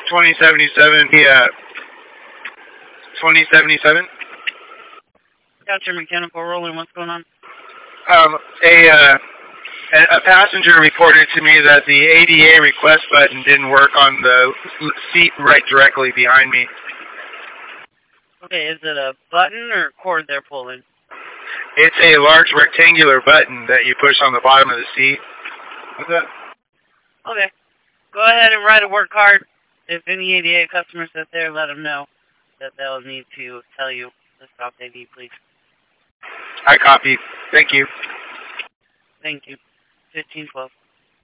2077, yeah. 2077. Got your mechanical rolling. What's going on? A passenger reported to me that the ADA request button didn't work on the seat right directly behind me. Okay, is it a button or a cord they're pulling? It's a large rectangular button that you push on the bottom of the seat. What's that? Okay. Go ahead and write a work card. If any ADA customers sit there, let them know that they'll need to tell you the stuff they need, please. I copy. Thank you. Thank you. 1512.